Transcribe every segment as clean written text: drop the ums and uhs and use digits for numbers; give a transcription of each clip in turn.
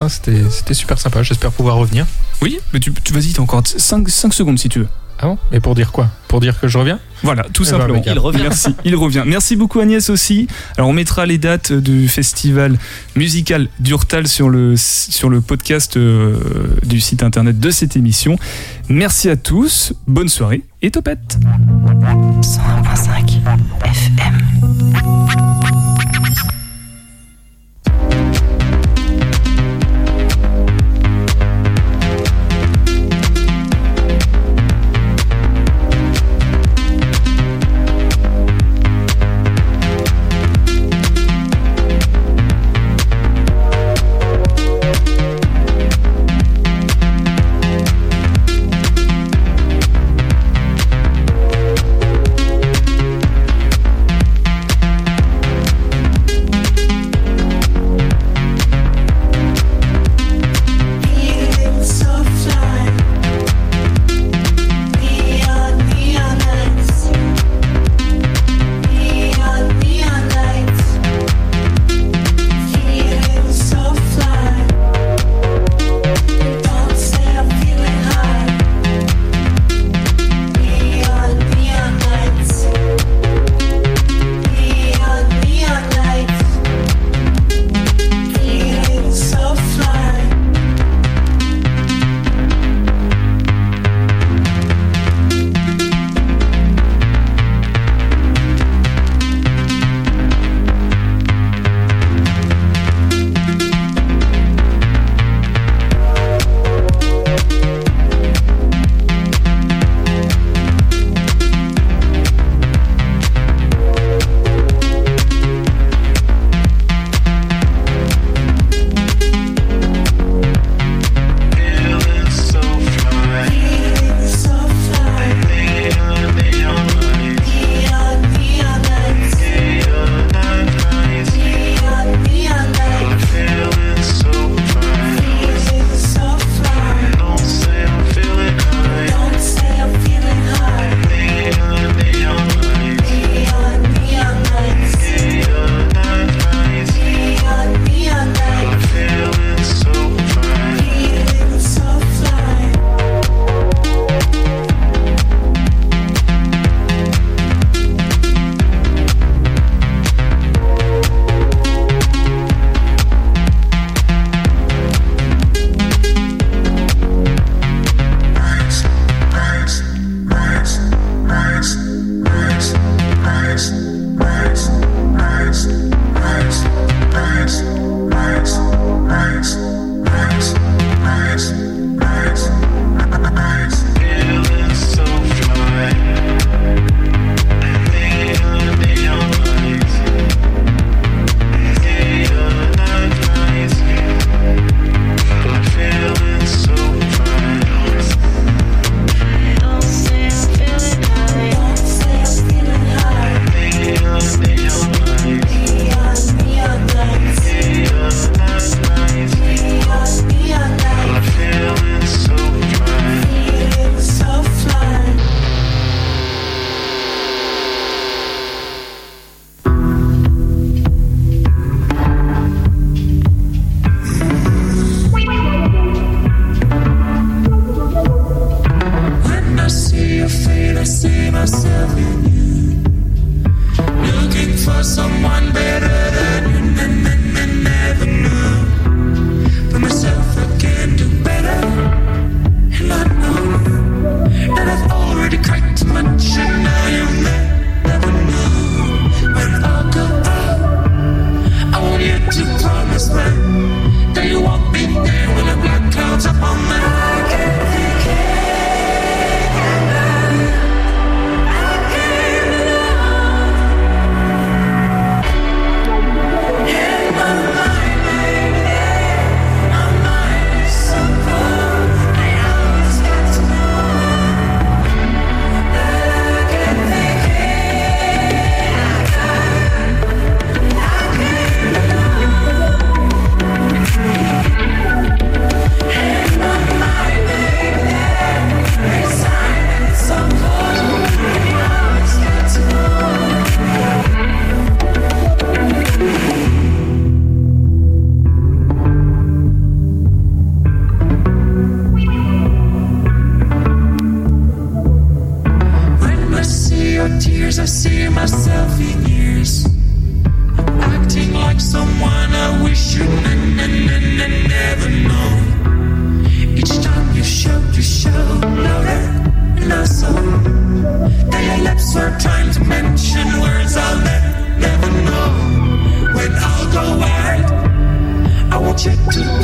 C'était super sympa. J'espère pouvoir revenir. Oui, mais tu vas-y, t'as encore 5 secondes si tu veux. Ah bon? Mais pour dire quoi? Pour dire que je reviens? Voilà, tout simplement. Il revient. Merci, il revient. Merci beaucoup Agnès aussi. Alors on mettra les dates du festival musical d'Urtal sur le podcast du site internet de cette émission. Merci à tous, bonne soirée et topette. 101.5 FM.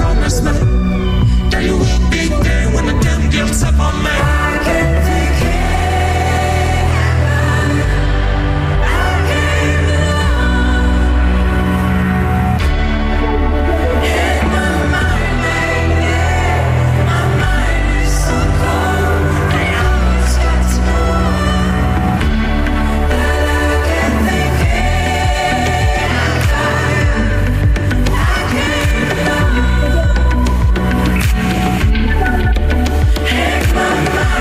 promise me that you will be there when the damn guilt's up on me. I can't take it. My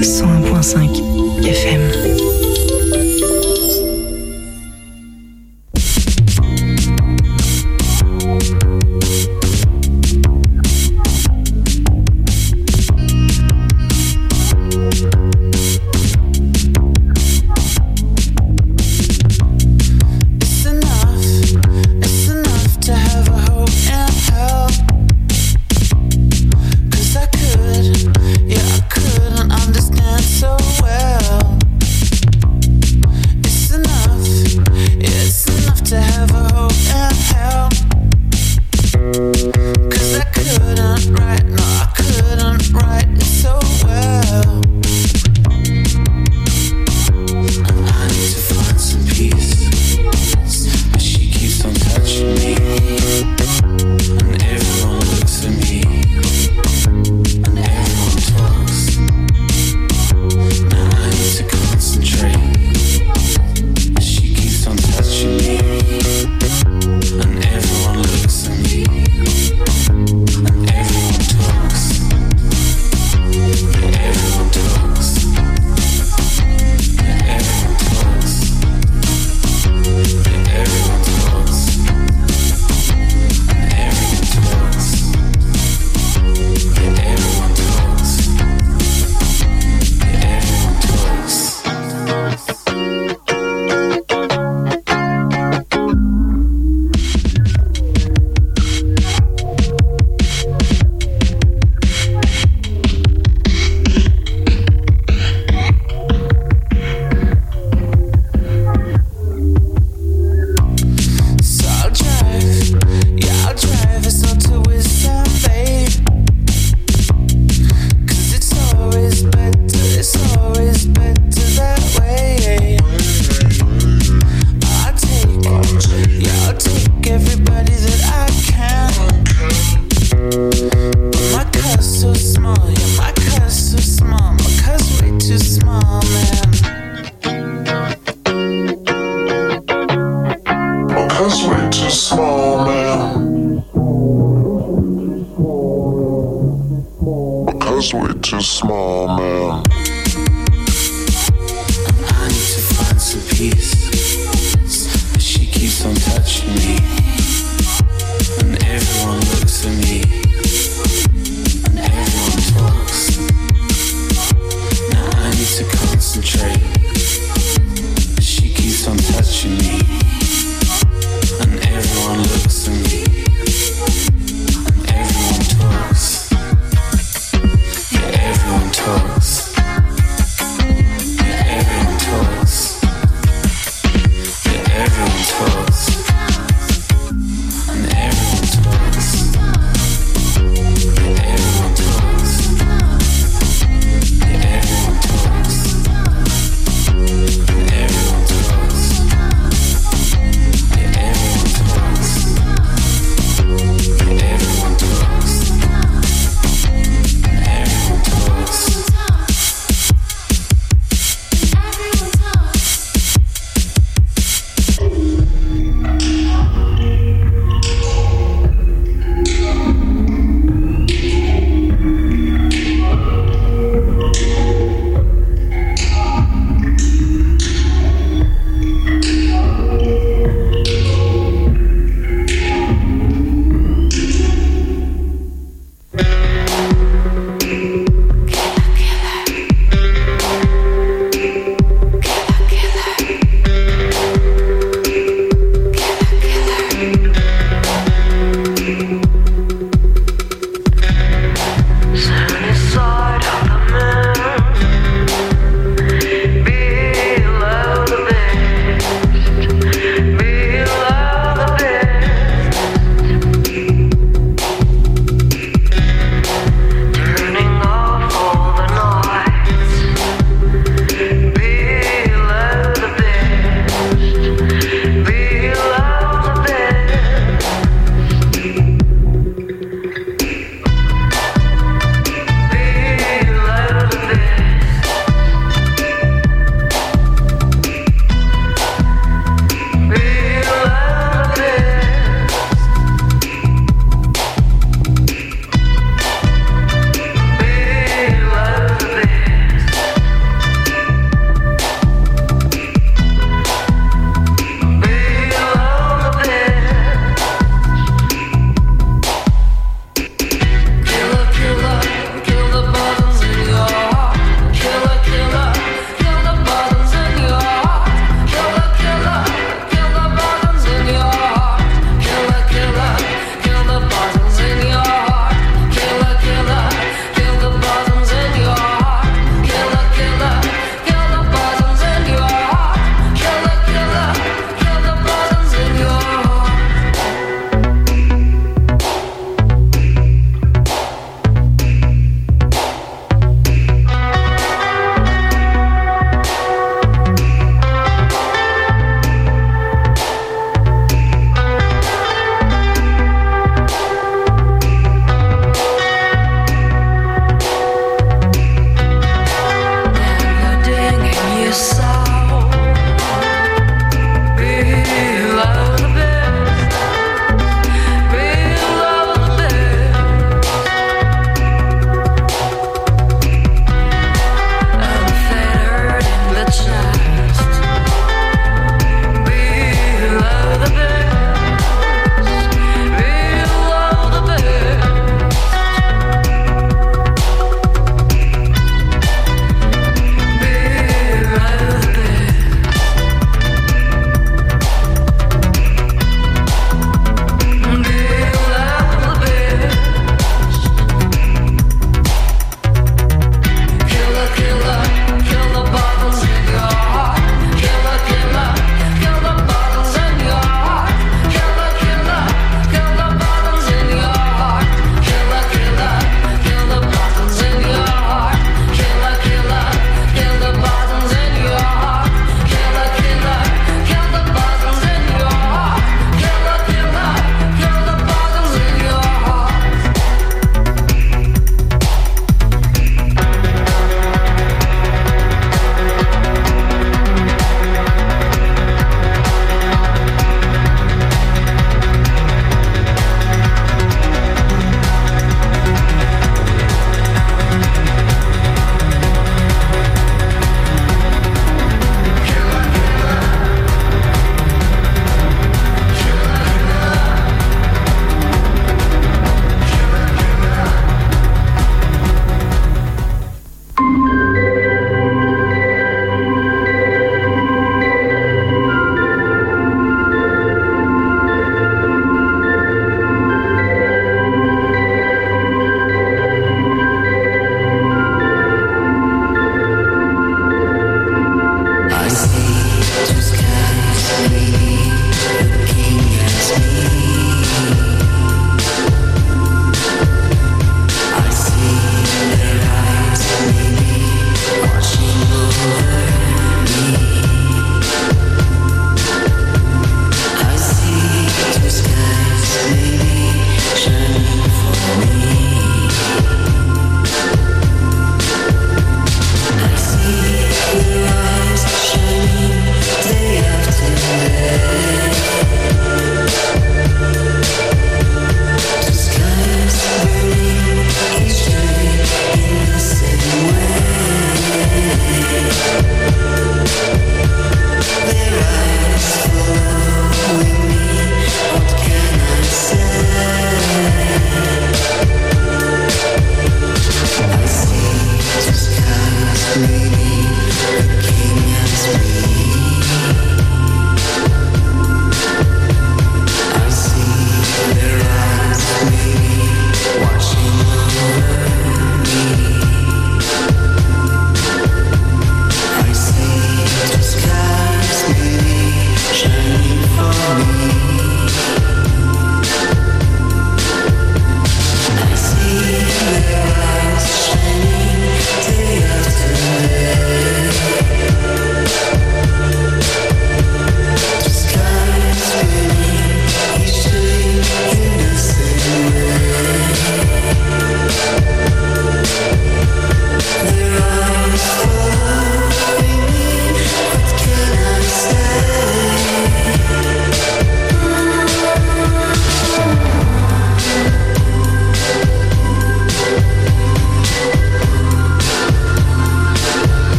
101.5 FM.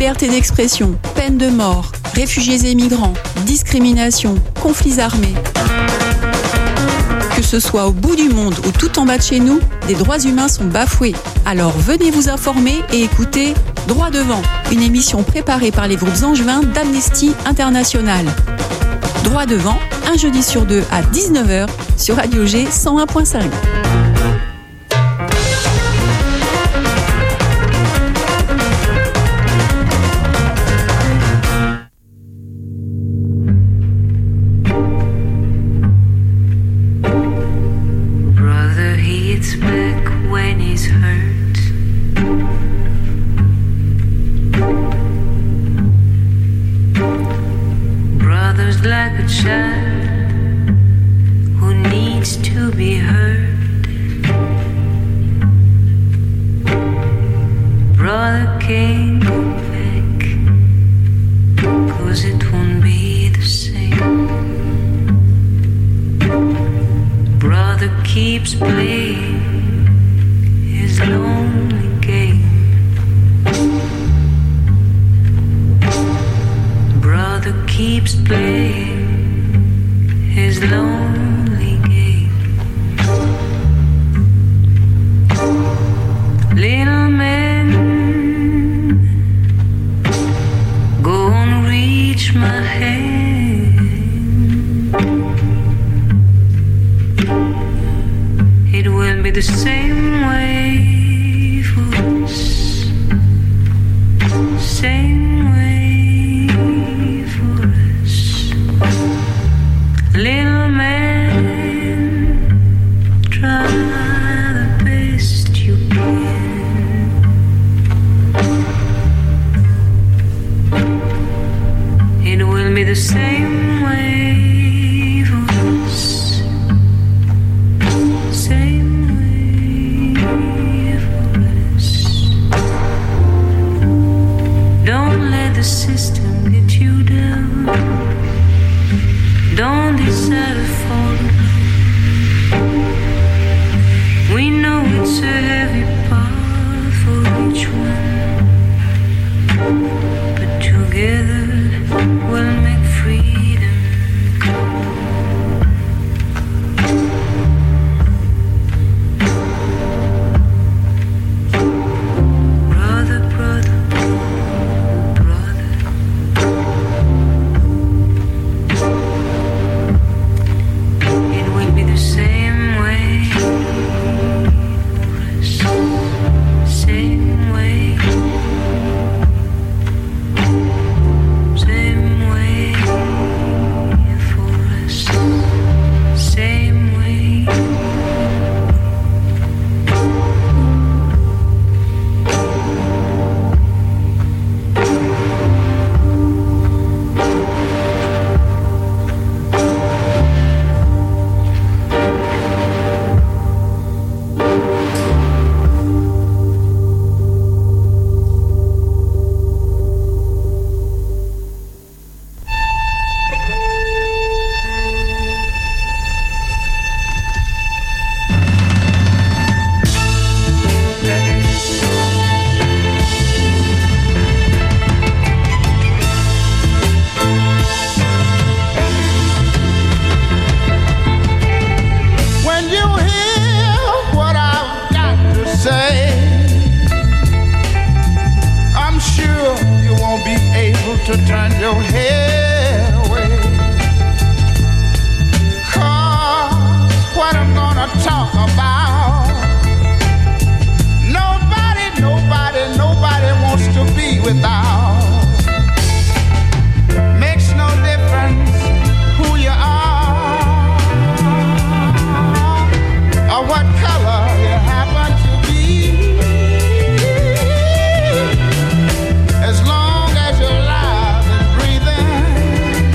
Liberté d'expression, peine de mort, réfugiés et migrants, discrimination, conflits armés. Que ce soit au bout du monde ou tout en bas de chez nous, des droits humains sont bafoués. Alors venez vous informer et écoutez Droit devant, une émission préparée par les groupes angevins d'Amnesty International. Droit devant, un jeudi sur 2 à 19h sur Radio G 101.5.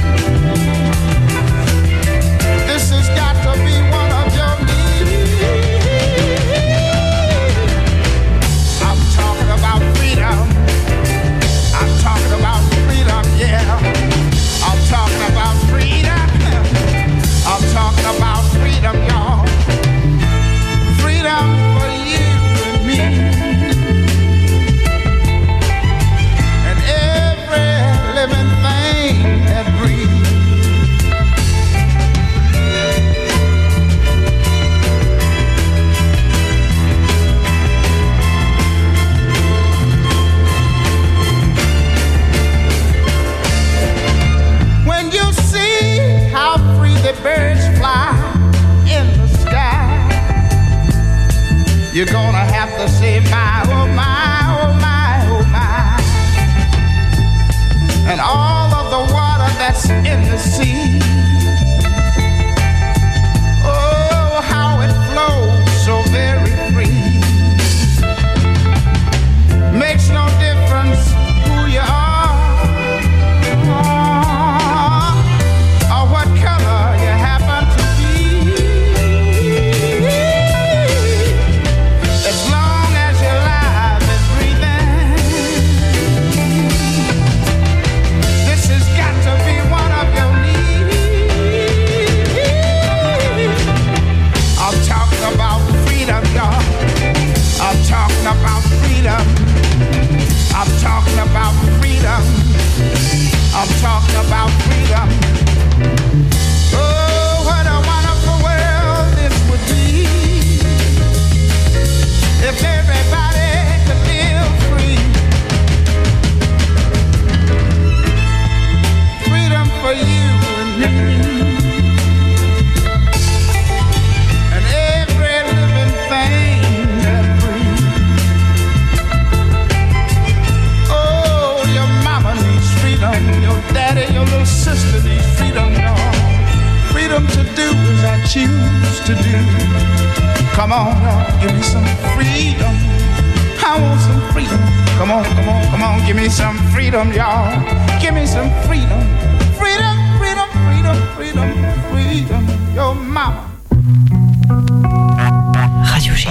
This has got to be one of your needs. you're gonna have to say my, oh my, oh my, oh my. And all of the water that's in the sea, oh, how it flows so very free. Makes no difference who you are, or what color you happen to be. As long as you're alive and breathing, this has got to be one of your needs. I'm talking about freedom, y'all. I'm talking about freedom. I'm talking about freedom. I'm talking about freedom. Oh, what a wonderful world this would be if everybody could live free. Freedom for you and me, and every living thing that breathes. Your daddy, your little sister needs freedom, y'all. Freedom to do as I choose to do. Come on, y'all, give me some freedom. I want some freedom. Come on, come on, come on, give me some freedom, y'all. Give me some freedom. Freedom, freedom, freedom, freedom, freedom. Your mama. Radio G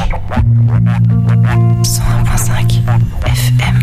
101.5 FM.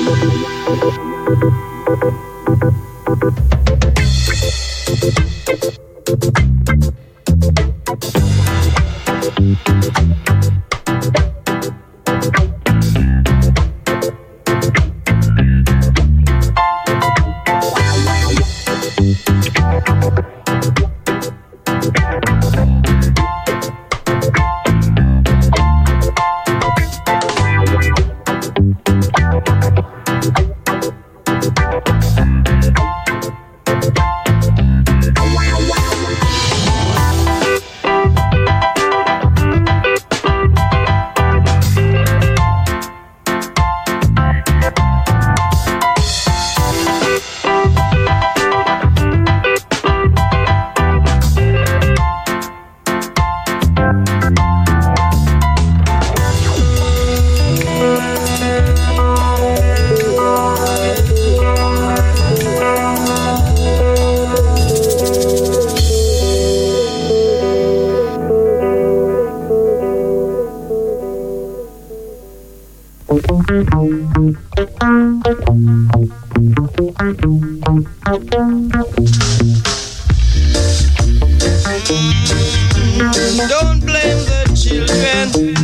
Don't blame the children.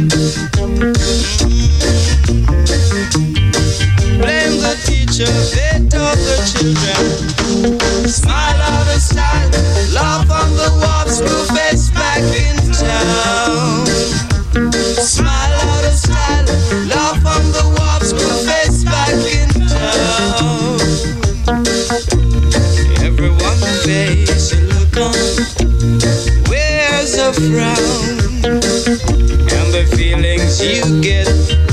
Blame the teacher, they taught the children. Smile out of style, laugh on the warp, screw face back in town. Smile out of style, laugh on the warp, screw face back in town. Everyone's face you look on wears a frown, and the feelings you get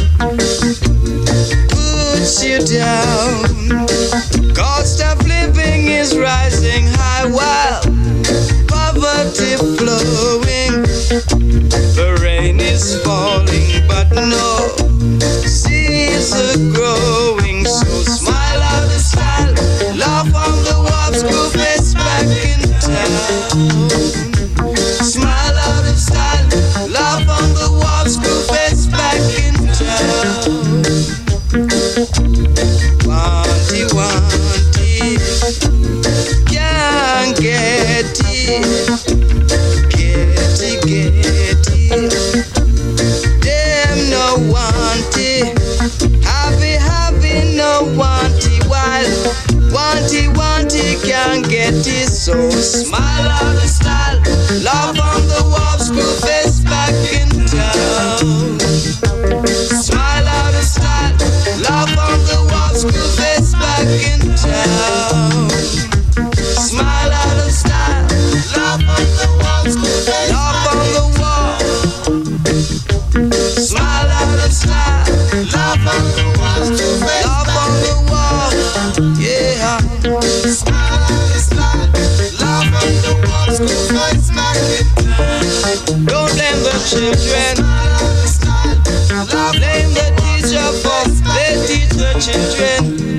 puts you down. Cost of living is rising high while poverty flowing. The rain is falling, but no seeds are growing. So smile out of style, laugh on the warp, screw face back in town. Smile out of style, laugh on the warp, screw face back in town. Wanty, wanty, can't get it. Get it, get it. Them no wanty, happy, no wanty. While wanty, can't get it. So smile out of style, laugh on the warp, screw face back in town. Smile out of style, laugh on the warp, screw face back in town. Smile out of style, laugh on the warp, screw face laugh on the wall. Smile out of style, laugh on the warp, screw face laugh on the wall. Yeah. Smile out of style, laugh on the warp, screw face back in town. Don't blame the children. Blame the teacher for they teach the children.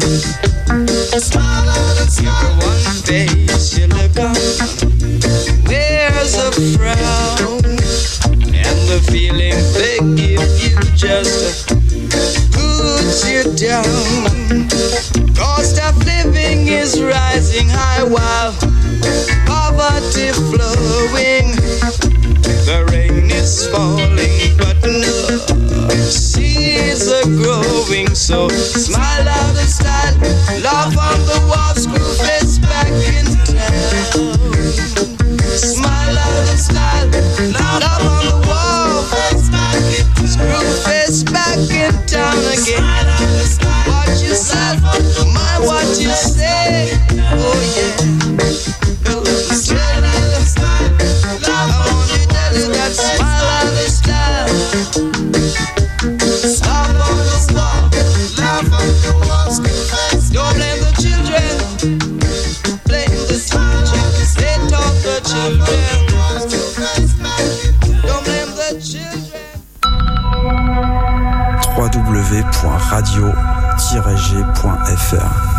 Everyone face you look on wears a frown, and the feeling they give you just puts you down. Cost of living is rising high while poverty flowing. The rain is falling, but no seeds are growing. So smile out of style, laugh on the warp, screw face back in town. Smile out of style, laugh on the warp, screw face back in town again. Watch yourself, mind what you say. Oh yeah. Smile out of style. Laugh on the wall, laugh on the wall. Don't blame the children, blame the teachers. They taught the children. Don't blame the children. www.radio-g.fr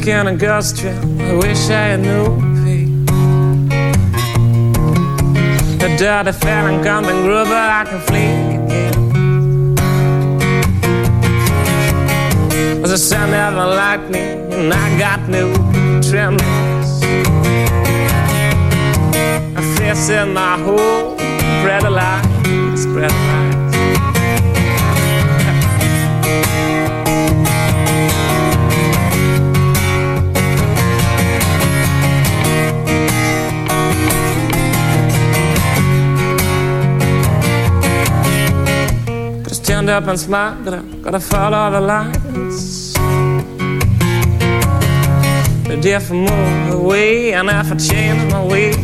Stuck in a ghost trip, I wish I knew pain. The dirty feeling coming through, but I can flee again. The sun never liked me, and I got new tremors. A face in my hole, spread a light, spread a light. Just turned up and smiled, gotta follow the lines. But if I move away and if I change my way,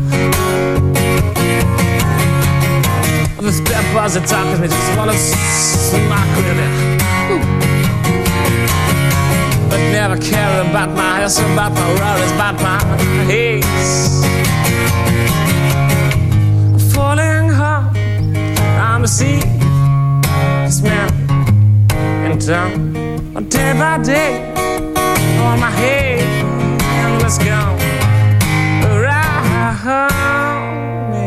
the step was the talk of me, just wanna smack with it. But never care about my house, about my worries, about my haze. Falling hard on the sea, smelling in town, day by day, on my head. Let's go around me.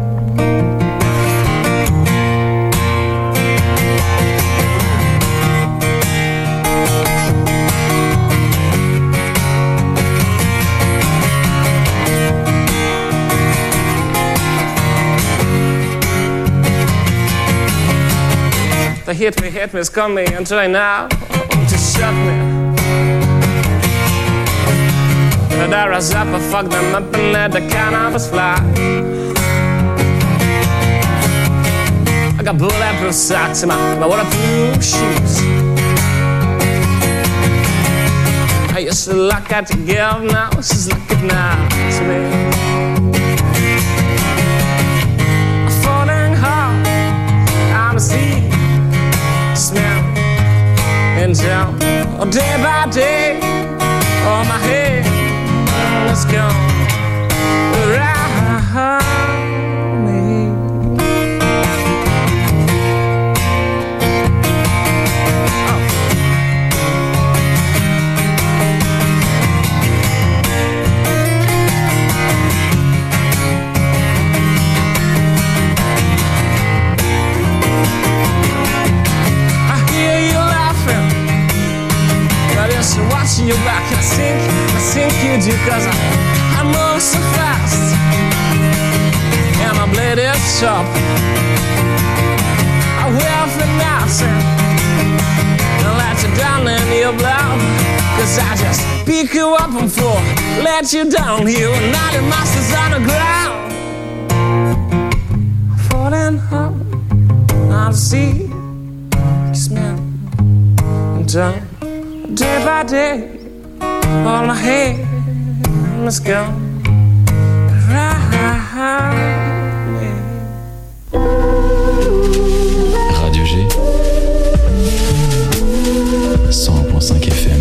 The hit me, is coming and try now to shut me. But I rise up, I fuck them up and let the cannabis fly. I got bulletproof socks in my waterproof shoes. I used to look at the girl, now she's looking at me. I'm falling hard on the sea, smell and jump day by day on my head. Let's go around me. Oh. I hear you laughing, but it's watching your back. I think you do, 'cause I move so fast, and my blade is sharp. I will finesse it, and let you down in your blood, 'cause I just pick you up and fall, let you down here, and now the master's on the ground. Falling hard on the sea, smell and down day by day. On my head, let's go around me. Radio G 100.5 FM.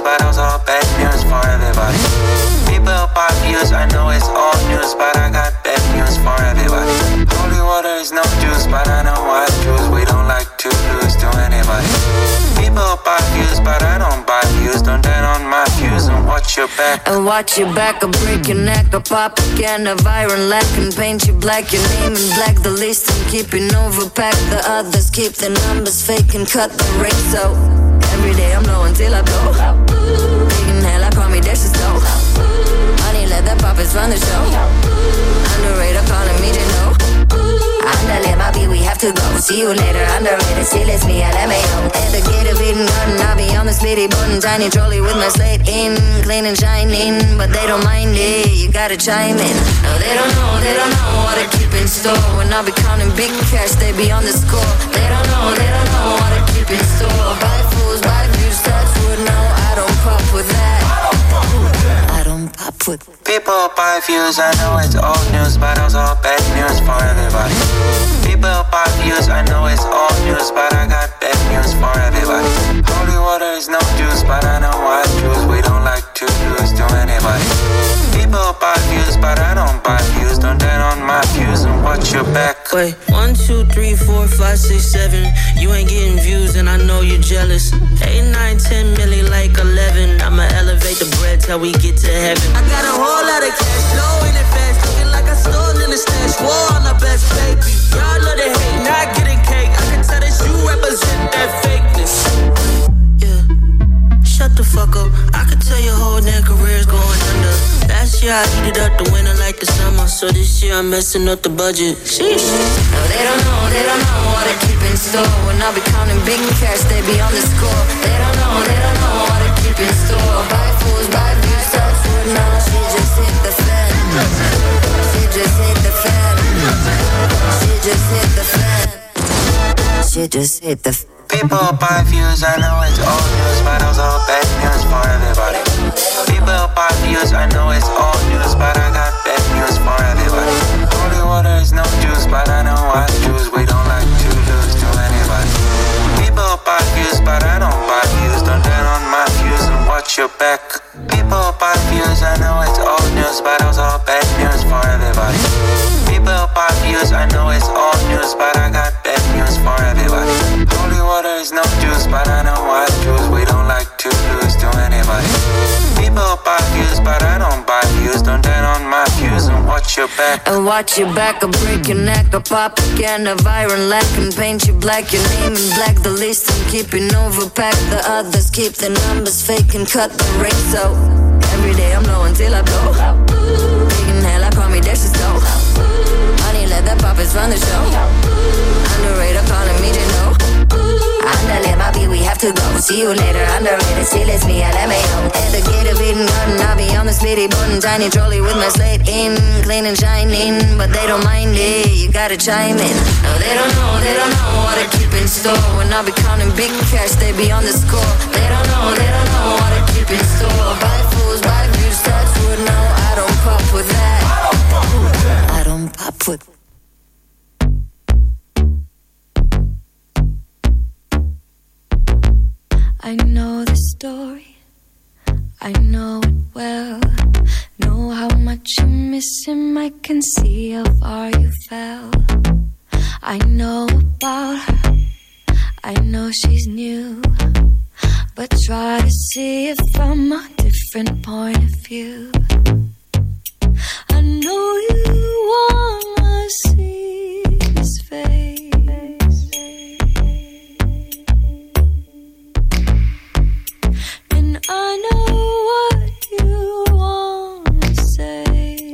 but also bad news for everybody. People buy views, I know it's old news, but I got bad news for everybody. Holy water is no juice, but I know what juice. We don't like to lose to anybody. People buy views, but I don't buy views. Don't dare on my views and watch your back. And watch your back, I'll break your neck. I'll pop a can of iron lack and paint you black. Your name in black, the least I'm keeping overpacked. The others keep the numbers fake and cut the rate. So every day I'm low until I blow. Big in hell, I call me Dash Slow. Honey, let the puppets run the show. Underrated, calling me to know. Underlay my beat, we have to go. See you later, underrated, still it's me, LMAO. At the gate of Eden Garden, I'll be on the speedy button. Tiny trolley with my slate in, clean and shining. But they don't mind it, you gotta chime in. No, they don't know what I keep in store. When I be counting big cash, they be on the score. They don't know what I keep in store. Buy fools, buy views, that's what no, I don't pop with that. I don't pop with. People buy views, I know it's old news, but also bad news for everybody. People buy views, I know it's old news, but I got bad news for everybody. Holy water is no juice, but I know what juice. We don't like to lose to anybody. People buy views, but I don't buy views. Don't dare on my views and watch your back. Wait, 1, 2, 3, 4, 5, 6, 7. You ain't getting views and I know you're jealous. 8, 9, 10 million like 11. I'ma elevate the bread till we get to heaven. I got a whole lot of cash flowing it fast. Looking like I stole in the stash. War on the best baby. Y'all love the hate, not getting cake. I can tell that you represent that fakeness. Yeah, shut the fuck up. I can tell your whole damn career's going under. Last year I heated up the winter like the summer. So this year I'm messing up the budget. Sheesh. No, they don't know what I keep in store. When I be counting big cash, they be on the score. They don't know what I keep in store. Buy fools, buy views, that's what now. She just hit the fan. She just hit the fan. She just hit the fan. She just hit the fan. People buy views, I know it's old news, but also bad news for everybody. People buy views, I know it's old news, but I got bad news for everybody. Holy water is no juice, but I know what juice. We don't like to lose to anybody. People buy views, but I don't buy views. Don't dare on my views and watch your back. People buy views, I know it's old news, but also bad news for everybody. People buy views, I know it's old news, but I got bad news for everybody. Holy water is no juice, but I know what juice. We don't like to lose to anybody. People buy views, but I don't buy views. Don't dare on my views and watch your back. And watch your back, I'll break your neck. I'll pop a can of iron lack and paint you black. Your name in black, the least I'm keeping overpacked. The others keep the numbers fake and cut the rate. So every day I'm low until I blow. Big in hell, I call me Dash Slow. Honey, let the puppets run the show. Underrated, calling me to know. Underlay my beat, we have to go. See you later, underrated, still it's me, LMAO. At the gate of Eden Garden, I'll be on the speedy button. Tiny trolley with my slate in, clean and shining. But they don't mind it, you gotta chime in. No, they don't know what I keep in store. When I be counting big cash, they be on the score. They don't know what I keep in store. Buy fools, buy views, that's what no, I don't pop with that. I don't pop with. I know the story, I know it well. Know how much you miss him, I can see how far you fell. I know about her, I know she's new, but try to see it from a different point of view. I know you wanna see his face, and I know what you wanna say.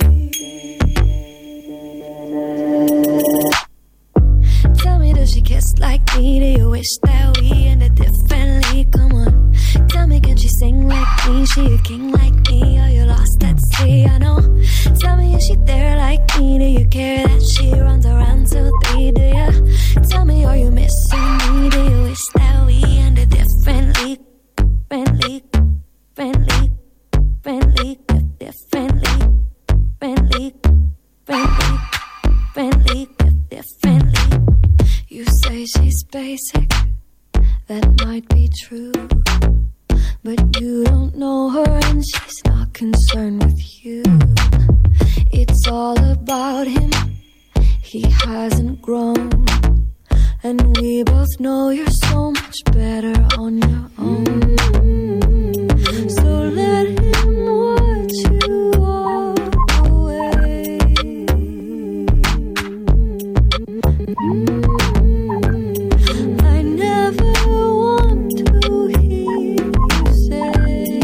Tell me, does she kiss like me? Do you wish that we ended differently? Come on, tell me, can she sing like me? She a king like me? Are you lost at sea? I know. Tell me, is she there like me? Do you care that she runs around till 3? Do ya? Tell me, are you missing me? Do you wish that we ended differently? Friendly, friendly, friendly, differently, friendly, friendly, friendly, differently. You say she's basic, that might be true, but you don't know her and she's not concerned with you. It's all about him, he hasn't grown, and we both know you're so much better on your own. So let him watch you walk away. I never want to hear you say,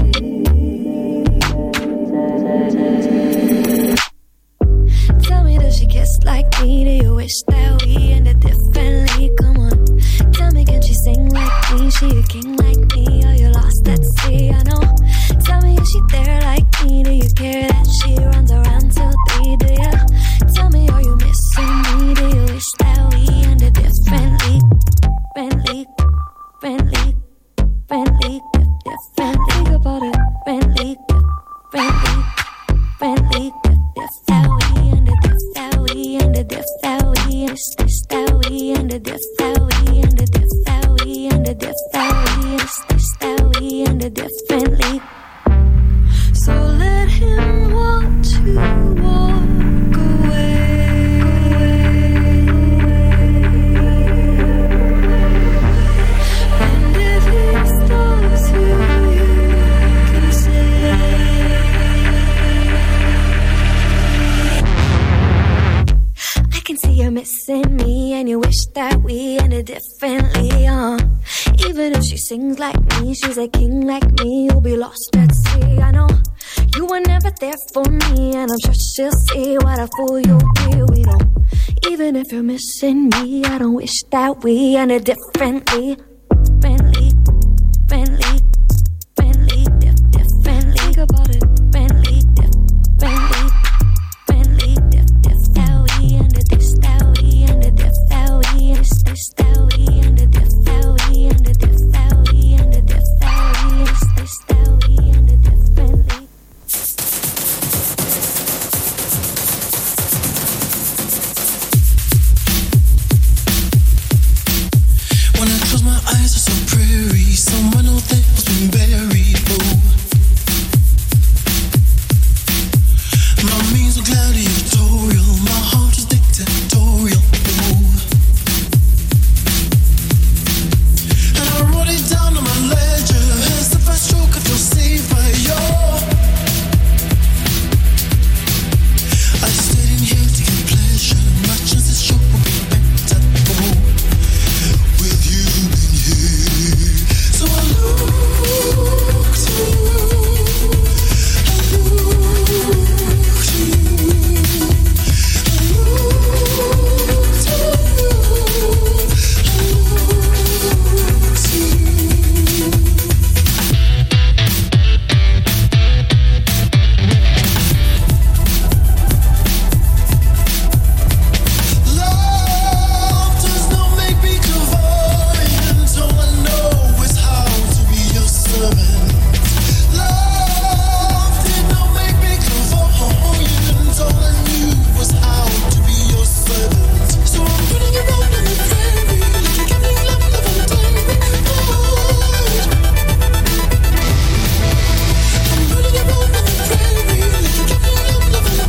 tell me, does she kiss like me? Do you wish that we ended differently? Come on, tell me, can she sing like me? She a king like me? Are you lost at sea? I know. Tell me, is she there like me? Do you care that she runs around till 3? Do ya? Tell me, are you missing me? Do you wish that we ended differently? Friendly, friendly, friendly, different. Think about it. Friendly, friendly, friendly, that we ended this, that we ended this, that we ended this, that we ended this, that we ended this, that we ended this, that we ended this, that we ended differently. So let him watch you walk away. And if he stops you, you can say, I can see you're missing me and you wish that we ended differently, Even if she sings like me, she's a king like me, you'll be lost at sea, I know. You were never there for me, and I'm sure she'll see what a fool you'll be. We don't, even if you're missing me, I don't wish that we ended differently. Friendly, friendly, friendly, differently. Think about it. Friendly, friendly, friendly, that we ended this, that we ended this, that we ended this, that we ended this, that we ended this, that we ended this, that we ended this, that we ended differently. When I close my eyes, I saw prairie. Someone out there has been buried. Oh, my means are gladiatorial. My heart is dictatorial. Oh, and I wrote it down on my ledger. As the first stroke, I feel saved by your. I stayed in here to get pleasure. My chances sure will be better. Oh, with you in here. So I look to you. I look to you. I look to you. I look to you. Love does not make me clairvoyant. All I know is how to be your servant. Love did not make me clairvoyant. All I knew was how to be your servant. So I'm putting you on in the prairie. Like you give me love, love, and I'm putting you on in the prairie. Like you give me love, love, and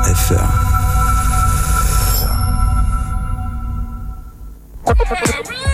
www.radio-g.fr.